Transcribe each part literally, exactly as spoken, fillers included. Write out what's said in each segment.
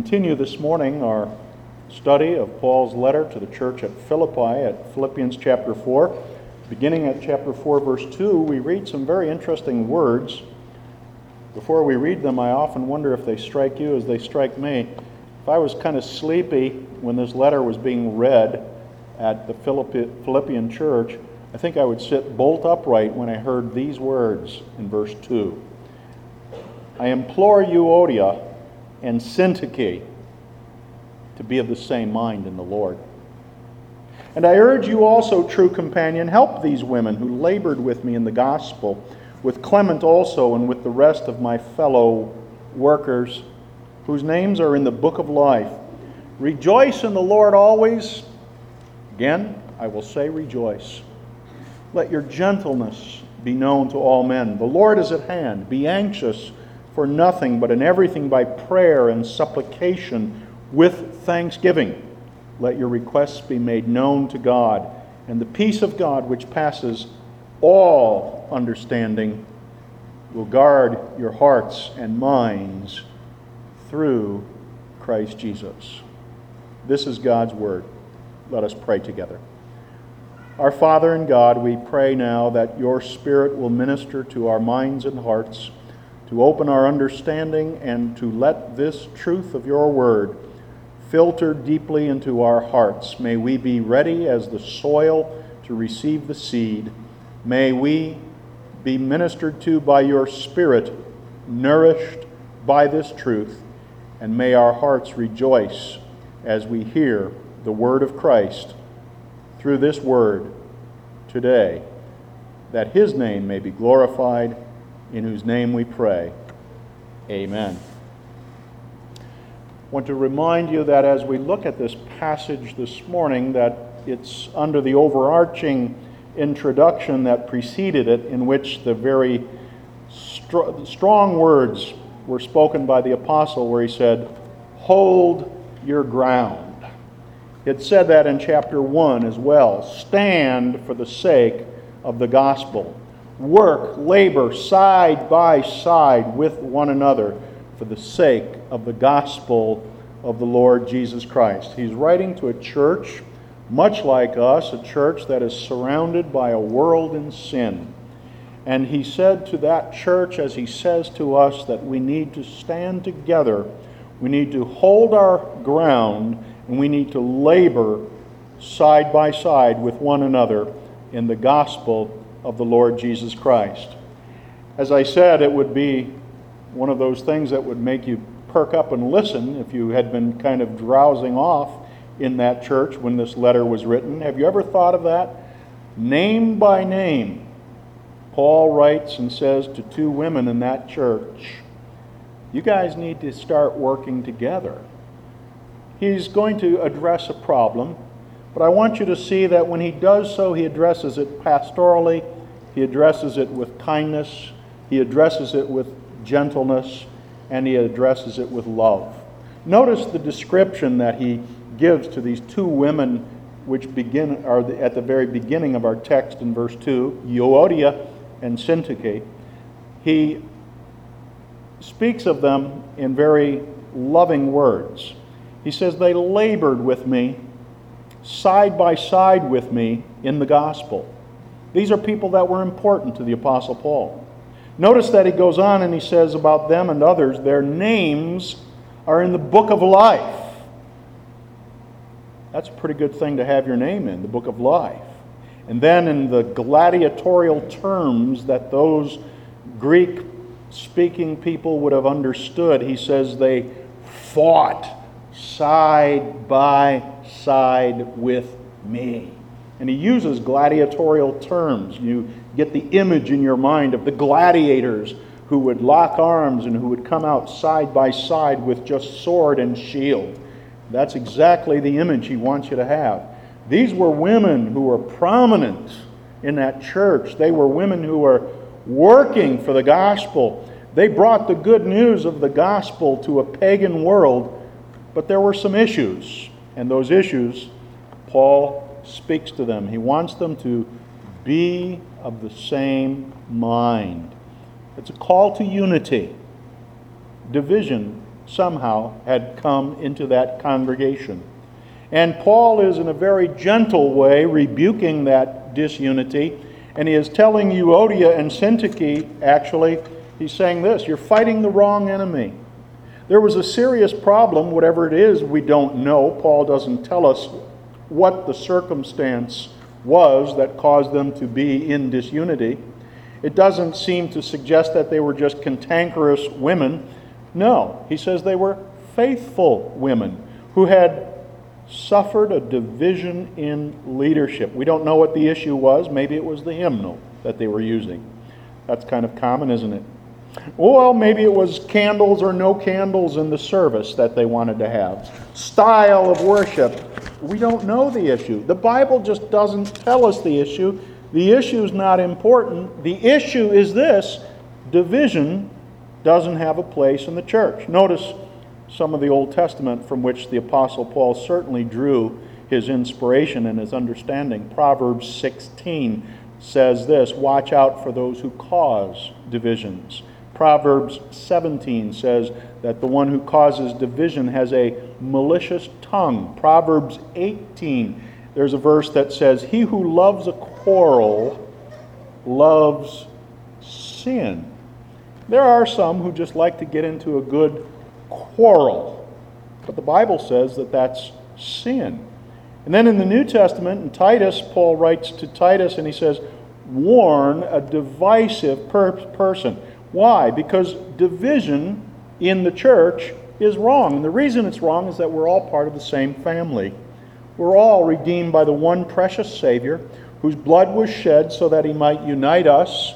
continue this morning our study of Paul's letter to the church at Philippi at Philippians chapter four. Beginning at chapter four, verse two, we read some very interesting words. Before we read them, I often wonder if they strike you as they strike me. If I was kind of sleepy when this letter was being read at the Philippian church, I think I would sit bolt upright when I heard these words in verse two. I implore you, Euodia and Syntyche, to be of the same mind in the Lord. And I urge you also, true companion, help these women who labored with me in the gospel, with Clement also and with the rest of my fellow workers, whose names are in the book of life. Rejoice in the Lord always. Again, I will say rejoice. Let your gentleness be known to all men. The Lord is at hand. Be anxious for nothing, but in everything by prayer and supplication with thanksgiving. Let your requests be made known to God, and the peace of God, which passes all understanding, will guard your hearts and minds through Christ Jesus. This is God's word. Let us pray together. Our Father in God, we pray now that your Spirit will minister to our minds and hearts, to open our understanding, and to let this truth of your word filter deeply into our hearts. May we be ready as the soil to receive the seed. May we be ministered to by your Spirit, nourished by this truth, and may our hearts rejoice as we hear the word of Christ through this word today, that his name may be glorified, in whose name we pray. Amen. I want to remind you that as we look at this passage this morning, that it's under the overarching introduction that preceded it, in which the very str- strong words were spoken by the apostle, where he said, "Hold your ground." It said that in chapter one as well. Stand for the sake of the gospel. Work, labor side by side with one another for the sake of the gospel of the Lord Jesus Christ. He's writing to a church much like us, a church that is surrounded by a world in sin. And he said to that church, as he says to us, that we need to stand together, we need to hold our ground, and we need to labor side by side with one another in the gospel of the Lord Jesus Christ. As I said, it would be one of those things that would make you perk up and listen if you had been kind of drowsing off in that church when this letter was written. Have you ever thought of that? Name by name, Paul writes and says to two women in that church, you guys need to start working together. He's going to address a problem, but I want you to see that when he does so, he addresses it pastorally, he addresses it with kindness, he addresses it with gentleness, and he addresses it with love. Notice the description that he gives to these two women, which begin are at the very beginning of our text in verse two, Euodia and Syntyche. He speaks of them in very loving words. He says, they labored with me, side by side with me in the gospel. These are people that were important to the Apostle Paul. Notice that he goes on and he says about them and others, their names are in the book of life. That's a pretty good thing to have your name in, the book of life. And then in the gladiatorial terms that those Greek-speaking people would have understood, he says they fought side by side with me. And he uses gladiatorial terms. You get the image in your mind of the gladiators who would lock arms and who would come out side by side with just sword and shield. That's exactly the image he wants you to have. These were women who were prominent in that church. They were women who were working for the gospel. They brought the good news of the gospel to a pagan world, but there were some issues. And those issues, Paul speaks to them. He wants them to be of the same mind. It's a call to unity. Division somehow had come into that congregation. And Paul is in a very gentle way rebuking that disunity, and he is telling Euodia and Syntyche, actually, he's saying this: you're fighting the wrong enemy. There was a serious problem, whatever it is, we don't know. Paul doesn't tell us what the circumstance was that caused them to be in disunity. It doesn't seem to suggest that they were just cantankerous women. No, he says they were faithful women who had suffered a division in leadership. We don't know what the issue was. Maybe it was the hymnal that they were using. That's kind of common, isn't it? Well, maybe it was candles or no candles in the service that they wanted to have. Style of worship. We don't know the issue. The Bible just doesn't tell us the issue. The issue is not important. The issue is this: division doesn't have a place in the church. Notice some of the Old Testament from which the Apostle Paul certainly drew his inspiration and his understanding. Proverbs sixteen says this: watch out for those who cause divisions. Proverbs seventeen says that the one who causes division has a malicious tongue. Proverbs eighteen, there's a verse that says, he who loves a quarrel loves sin. There are some who just like to get into a good quarrel, but the Bible says that that's sin. And then in the New Testament, in Titus, Paul writes to Titus and he says, warn a divisive per- person. Why? Because division in the church is wrong. And the reason it's wrong is that we're all part of the same family. We're all redeemed by the one precious Savior whose blood was shed so that he might unite us,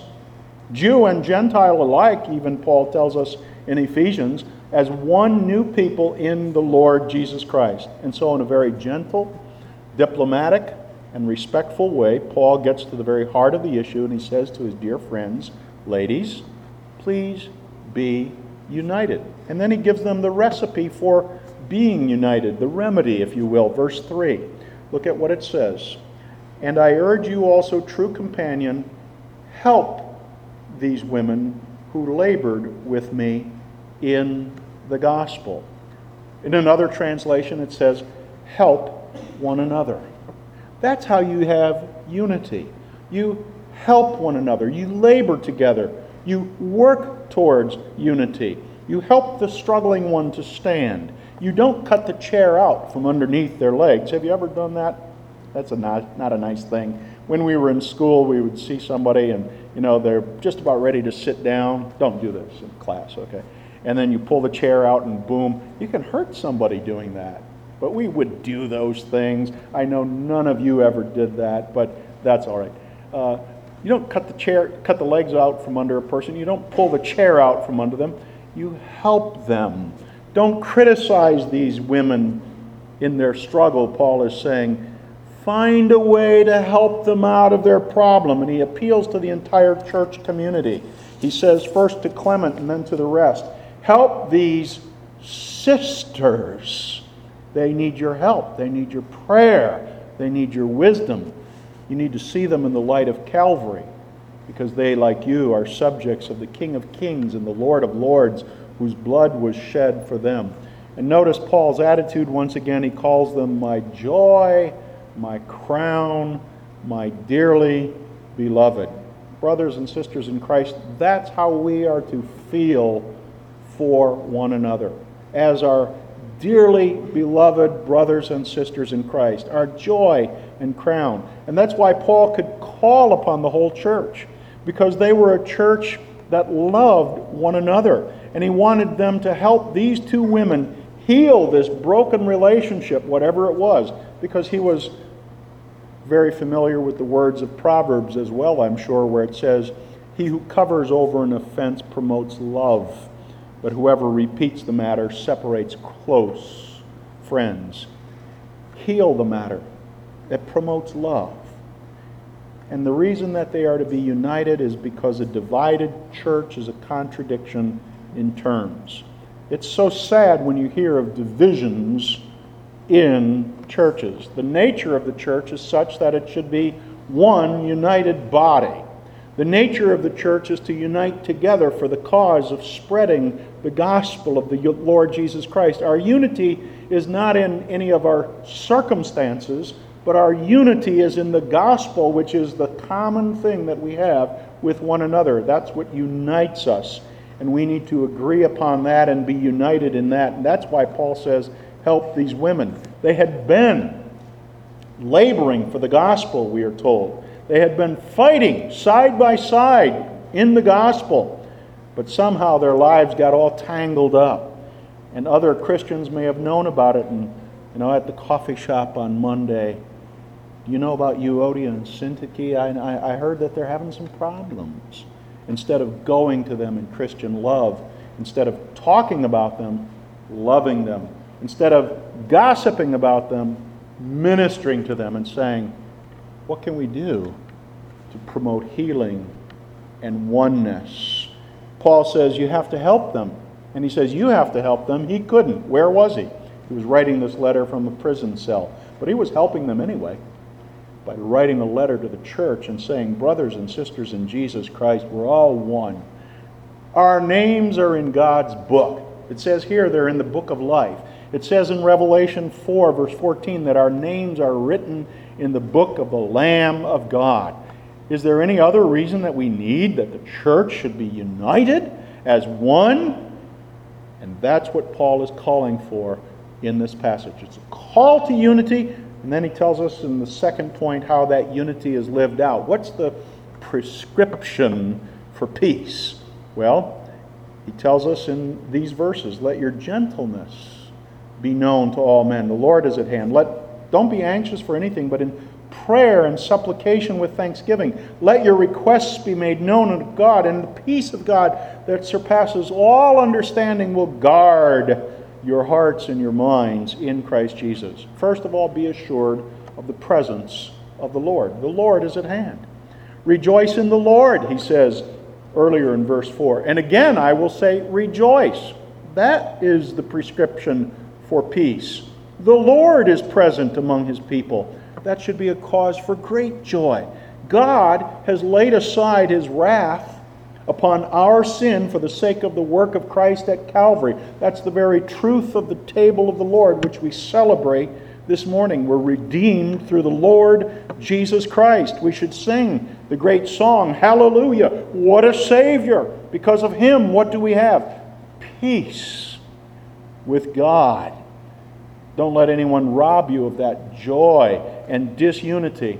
Jew and Gentile alike, even Paul tells us in Ephesians, as one new people in the Lord Jesus Christ. And so in a very gentle, diplomatic, and respectful way, Paul gets to the very heart of the issue, and he says to his dear friends, ladies, please be united. And then he gives them the recipe for being united, the remedy, if you will. Verse three. Look at what it says. And I urge you also, true companion, help these women who labored with me in the gospel. In another translation it says, help one another. That's how you have unity. You help one another. You labor together. You work towards unity. You help the struggling one to stand. You don't cut the chair out from underneath their legs. Have you ever done that? That's a not, not a nice thing. When we were in school, we would see somebody and, you know, they're just about ready to sit down. Don't do this in class, okay? And then you pull the chair out and boom, you can hurt somebody doing that. But we would do those things. I know none of you ever did that, but that's all right. Uh, you don't cut the chair, cut the legs out from under a person. You don't pull the chair out from under them. You help them. Don't criticize these women in their struggle, Paul is saying. Find a way to help them out of their problem. And he appeals to the entire church community. He says first to Clement and then to the rest, help these sisters. They need your help. They need your prayer. They need your wisdom. You need to see them in the light of Calvary, because they, like you, are subjects of the King of Kings and the Lord of Lords, whose blood was shed for them. And notice Paul's attitude once again. He calls them my joy, my crown, my dearly beloved. Brothers and sisters in Christ, that's how we are to feel for one another, as our dearly beloved brothers and sisters in Christ, our joy and crown. And that's why Paul could call upon the whole church, because they were a church that loved one another. And he wanted them to help these two women heal this broken relationship, whatever it was, because he was very familiar with the words of Proverbs as well, I'm sure, where it says, he who covers over an offense promotes love, but whoever repeats the matter separates close friends. Heal the matter. It promotes love. And the reason that they are to be united is because a divided church is a contradiction in terms. It's so sad when you hear of divisions in churches. The nature of the church is such that it should be one united body. The nature of the church is to unite together for the cause of spreading the gospel of the Lord Jesus Christ. Our unity is not in any of our circumstances, but our unity is in the gospel, which is the common thing that we have with one another. That's what unites us. And we need to agree upon that and be united in that. And that's why Paul says, help these women. They had been laboring for the gospel, we are told. They had been fighting side by side in the gospel. But somehow their lives got all tangled up. And other Christians may have known about it. And, you know, at the coffee shop on Monday, do you know about Euodia and Syntyche? I, I, I heard that they're having some problems. Instead of going to them in Christian love, instead of talking about them, loving them, instead of gossiping about them, ministering to them and saying, what can we do to promote healing and oneness? Paul says you have to help them. And he says you have to help them. He couldn't. Where was he? He was writing this letter from a prison cell. But he was helping them anyway by writing a letter to the church and saying, brothers and sisters in Jesus Christ, we're all one. Our names are in God's book. It says here they're in the book of life. It says in Revelation four, verse fourteen, that our names are written in the book of the Lamb of God. Is there any other reason that we need that the church should be united as one? And that's what Paul is calling for in this passage. It's a call to unity. And then he tells us in the second point how that unity is lived out. What's the prescription for peace? Well, he tells us in these verses, let your gentleness be known to all men. The Lord is at hand. Let, don't be anxious for anything, but in prayer and supplication with thanksgiving, let your requests be made known unto God, and the peace of God that surpasses all understanding will guard your hearts and your minds in Christ Jesus. First of all, be assured of the presence of the Lord. The Lord is at hand. Rejoice in the Lord, he says earlier in verse four. And again, I will say, rejoice. That is the prescription for peace. The Lord is present among his people. That should be a cause for great joy. God has laid aside his wrath upon our sin for the sake of the work of Christ at Calvary. That's the very truth of the table of the Lord, which we celebrate this morning. We're redeemed through the Lord Jesus Christ. We should sing the great song, Hallelujah, what a Savior. Because of him, what do we have? Peace with God. Don't let anyone rob you of that joy, and disunity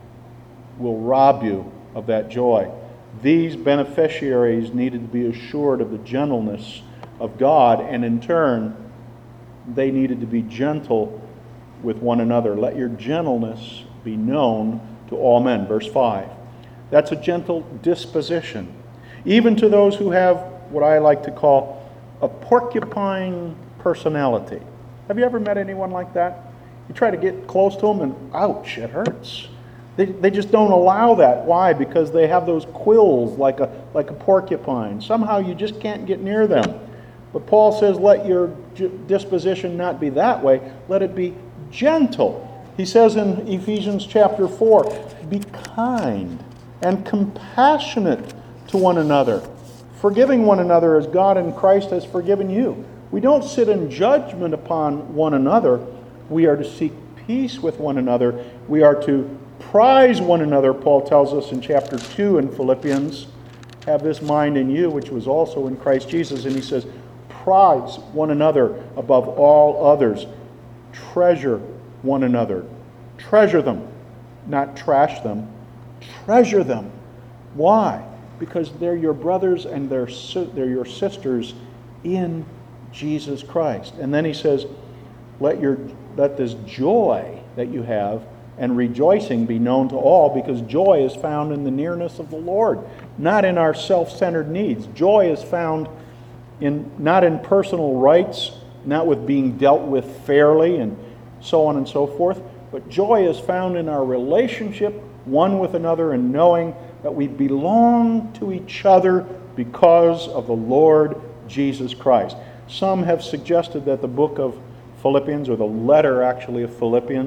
will rob you of that joy. These beneficiaries needed to be assured of the gentleness of God, and in turn, they needed to be gentle with one another. Let your gentleness be known to all men. Verse five. That's a gentle disposition, even to those who have what I like to call a porcupine personality. Have you ever met anyone like that? You try to get close to them and ouch, it hurts. They, they just don't allow that. Why? Because they have those quills like a, like a porcupine. Somehow you just can't get near them. But Paul says, let your disposition not be that way. Let it be gentle. He says in Ephesians chapter four, be kind and compassionate to one another, forgiving one another as God in Christ has forgiven you. We don't sit in judgment upon one another. We are to seek peace with one another. We are to prize one another, Paul tells us in chapter two in Philippians. Have this mind in you, which was also in Christ Jesus. And he says, prize one another above all others. Treasure one another. Treasure them, not trash them. Treasure them. Why? Because they're your brothers and they're, they're your sisters in Jesus Christ. And then he says, let your let this joy that you have and rejoicing be known to all, because joy is found in the nearness of the Lord, not in our self-centered needs. Joy is found in not in personal rights, not with being dealt with fairly and so on and so forth, but joy is found in our relationship one with another and knowing that we belong to each other because of the Lord Jesus Christ. Some have suggested that the book of Philippians, or the letter actually of Philippians,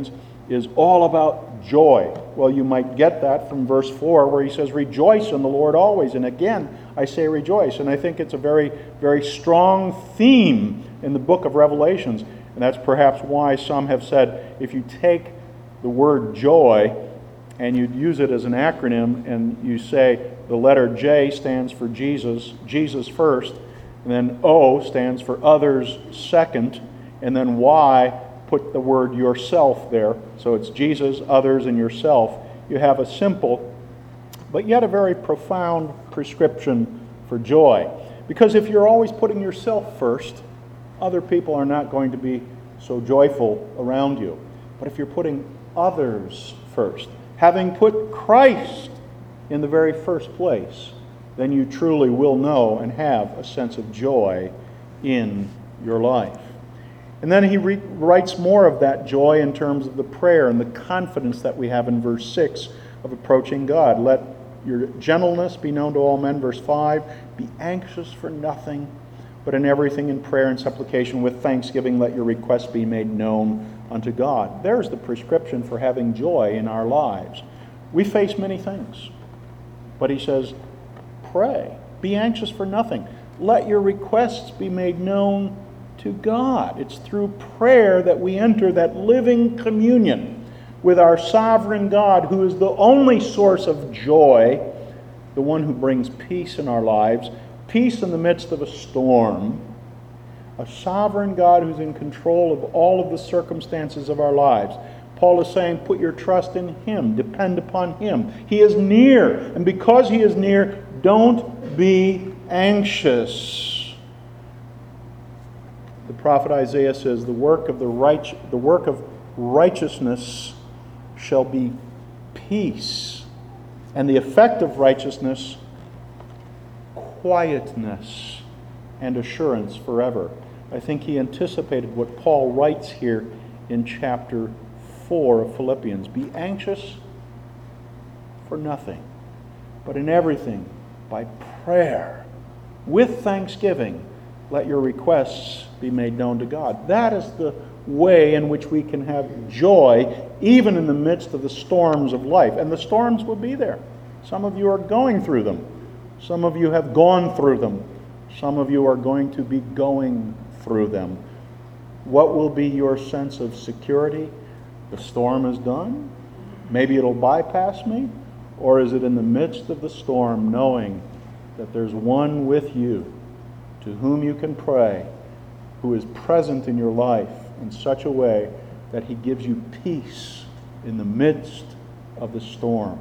is all about joy. Well, you might get that from verse four where he says, rejoice in the Lord always. And again, I say rejoice. And I think it's a very, very strong theme in the book of Revelations. And that's perhaps why some have said, if you take the word joy and you use it as an acronym and you say the letter J stands for Jesus, Jesus first, and then O stands for others second, and then Y, put the word yourself there. So it's Jesus, others, and yourself. You have a simple, but yet a very profound prescription for joy. Because if you're always putting yourself first, other people are not going to be so joyful around you. But if you're putting others first, having put Christ in the very first place, then you truly will know and have a sense of joy in your life. And then he re- writes more of that joy in terms of the prayer and the confidence that we have in verse six of approaching God. Let your gentleness be known to all men, verse five. Be anxious for nothing, but in everything in prayer and supplication with thanksgiving let your requests be made known unto God. There's the prescription for having joy in our lives. We face many things, but he says, pray. Be anxious for nothing. Let your requests be made known to God. It's through prayer that we enter that living communion with our sovereign God, who is the only source of joy, the one who brings peace in our lives, peace in the midst of a storm, a sovereign God who's in control of all of the circumstances of our lives. Paul is saying, put your trust in Him, depend upon Him. He is near, and because He is near, don't be anxious. The prophet Isaiah says, the work of the right, the work of righteousness shall be peace, and the effect of righteousness, quietness and assurance forever. I think he anticipated what Paul writes here in chapter four of Philippians. Be anxious for nothing, but in everything by prayer with thanksgiving let your requests be made known to God. That is the way in which we can have joy even in the midst of the storms of life. And the storms will be there. Some of you are going through them. Some of you have gone through them. Some of you are going to be going through them. What will be your sense of security? The storm is done? Maybe it'll bypass me? Or is it in the midst of the storm knowing that there's one with you to whom you can pray, who is present in your life in such a way that He gives you peace in the midst of the storm?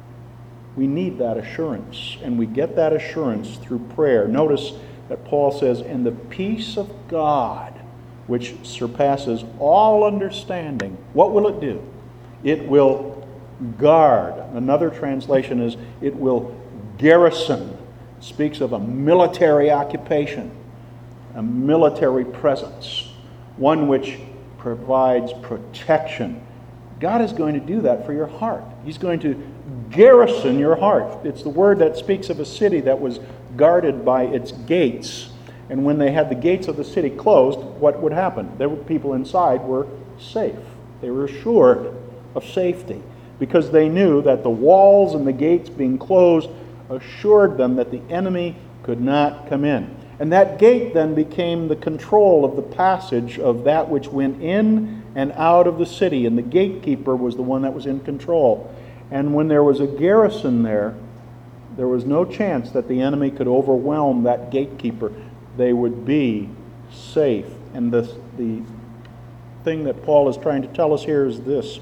We need that assurance, and we get that assurance through prayer. Notice that Paul says, and the peace of God, which surpasses all understanding, what will it do? It will guard. Another translation is, it will garrison. It speaks of a military occupation, a military presence, one which provides protection. God is going to do that for your heart. He's going to garrison your heart. It's the word that speaks of a city that was guarded by its gates. And when they had the gates of the city closed, what would happen? There were people inside were safe. They were assured of safety because they knew that the walls and the gates being closed assured them that the enemy could not come in. And that gate then became the control of the passage of that which went in and out of the city. And the gatekeeper was the one that was in control. And when there was a garrison there, there was no chance that the enemy could overwhelm that gatekeeper. They would be safe. And the, the thing that Paul is trying to tell us here is this: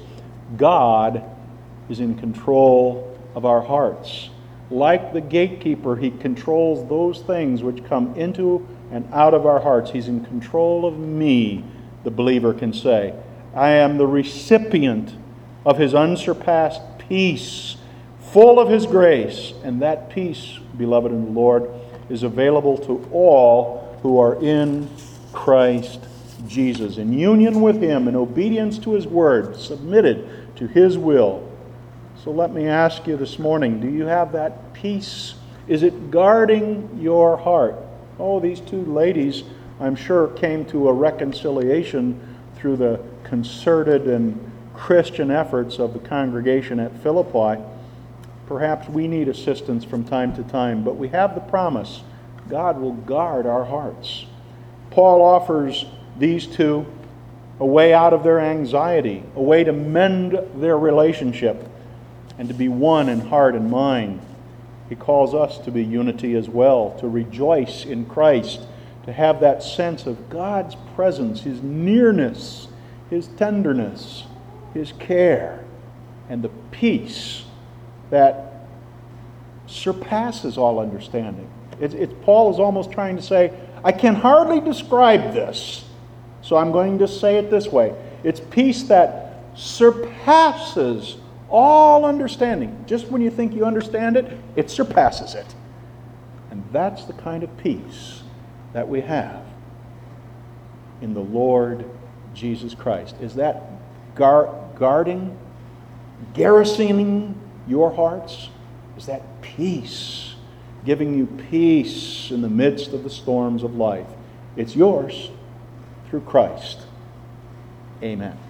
God is in control of our hearts. Like the gatekeeper, He controls those things which come into and out of our hearts. He's in control of me, the believer can say. I am the recipient of His unsurpassed peace, full of His grace. And that peace, beloved in the Lord, is available to all who are in Christ Jesus, in union with Him, in obedience to His word, submitted to His will. So let me ask you this morning, do you have that peace? Is it guarding your heart? Oh, these two ladies, I'm sure, came to a reconciliation through the concerted and Christian efforts of the congregation at Philippi. Perhaps we need assistance from time to time, but we have the promise God will guard our hearts. Paul offers these two a way out of their anxiety, a way to mend their relationship, and to be one in heart and mind. He calls us to be unity as well, to rejoice in Christ, to have that sense of God's presence, His nearness, His tenderness, His care, and the peace that surpasses all understanding. It's, it's, Paul is almost trying to say, I can hardly describe this, so I'm going to say it this way. It's peace that surpasses all understanding. Just when you think you understand it, it surpasses it. And that's the kind of peace that we have in the Lord Jesus Christ. Is that gar- guarding, garrisoning your hearts? Is that peace, giving you peace in the midst of the storms of life? It's yours through Christ. Amen.